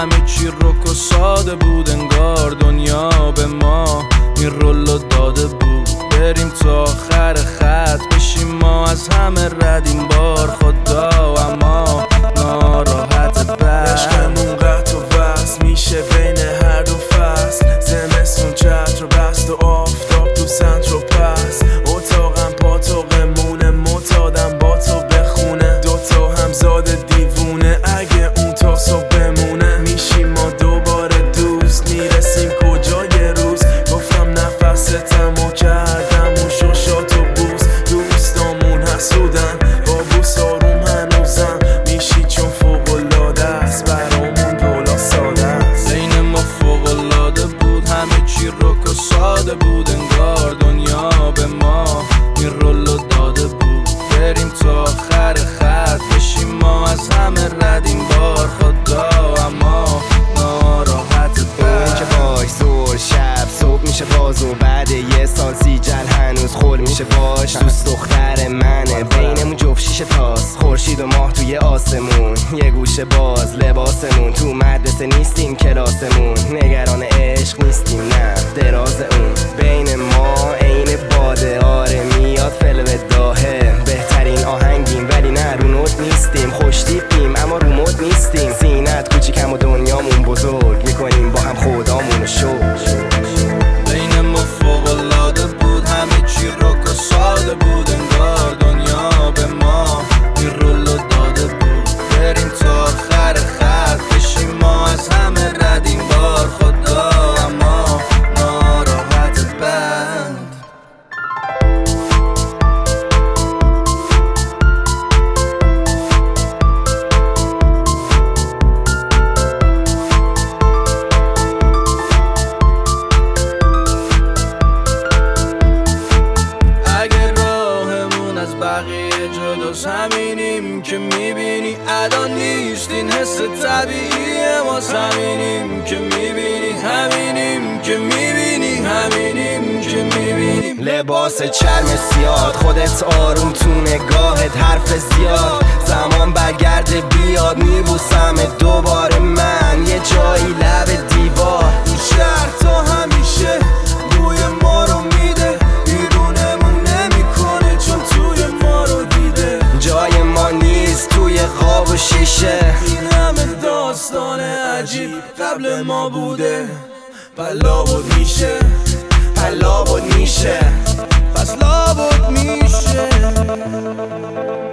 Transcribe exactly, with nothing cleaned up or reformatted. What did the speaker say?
همه چی رک و ساده بود، انگار دنیا به ما این رولو داده بود. بریم تا آخر خط بشیم ما از همه رد این بار خدا، اما ناراحت بر عشقمون قطع و وصل میشه بین هر دو فصل. زمستون چتر بست و آفتاب تو سنتر و پس. اتاقم پاتوقمونه معتادم با تو بخونه، دوتا همزاد دیوونه اگه اون تا صبح بمونه. میشیم ما دوباره دوست، میرسیم کجا یه روز. گفتم نفستم و کردم و شوشات و بوس. دوستامون حسودن با بوس آروم هنوزم میشی چون فوق‌العاده است برامون دولا ساده است. بین ما فوق‌العاده بود، همه چی رک و ساده بود، انگار دنیا به ما این رولو داده بود. بریم تا آخر خط بشیم ما از همه رد این بار خدا، اما ناراحت اون که باش زور شب صبح میشه باز و بعد یه سال سیجل هنوز خول میشه باش. دوست دختر منه بینمون جفت شیشه تاست، خورشید و ماه توی آسمون، یه گوشه باز لباسمون. تو مدرسه نیستیم کلاسمون، نگران عشق نیستیم نه دراز اون. بین ما عین باده آره میاد فلو داهه، بهترین آهنگیم ولی نه رو نوت نیستیم. خوش تیپیم اما رو مود نیستیم، سینت کوچیکم و دنیامون بزرگ، میکنیم با هم خدامونو شکر. بین ما فوق‌العاده بود، همه چی رک و ساده بود، انگار دنیا به ما این رولو داده بود. بریم تا آخر خط بشیم ما از همه رد این بار خدا، اما ناراحت بند. بقیه جداست همینیم که میبینی ادا نیست، این حس طبیعیه ما همینیم که میبینی، همینیم که میبینی، همینیم که میبینیم. لباس چرم سیاد خودت آروم تو نگاهت حرف زیاد. زمان برگرده بیاد میبوسم دوباره من یه جایی لب دیوار. این شهر تا همیشه بوی ما رو میده، بیرونمون نمیکنه چون توی ما رو دیده. جای ما نیست توی خواب و شیشه، این همه داستان عجیب قبل ما بوده. پلا بود میشه، پلا بود میشه، پس لابد میشه.